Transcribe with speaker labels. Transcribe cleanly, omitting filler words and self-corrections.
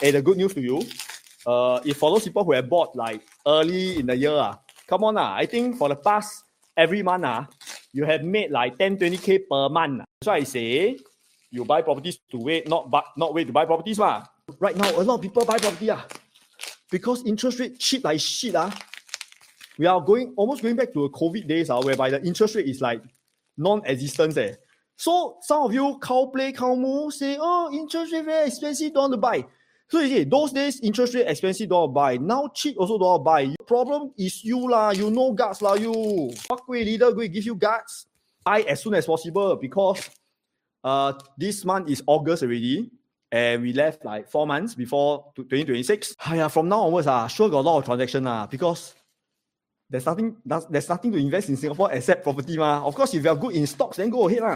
Speaker 1: Hey, the good news to you, if for those people who have bought like early in the year, come on, I think for the past every month, you have made like 10, 20K per month. That's why I say you buy properties to wait, not wait to buy properties. Right now, a lot of people buy property because interest rate cheap like shit. We are almost going back to a COVID days whereby the interest rate is like non-existent. So some of you cow moo say, oh, interest rate very expensive, don't want to buy. So you see, those days interest rate expensive, don't want to buy. Now cheap also don't want to buy. Your problem is you you know guts you. Fuck leader go give you guts. Buy as soon as possible because this month is August already. And we left like 4 months before 2026. From now onwards, sure got a lot of transaction because there's nothing to invest in Singapore except property. Of course, if you are good in stocks, then go ahead.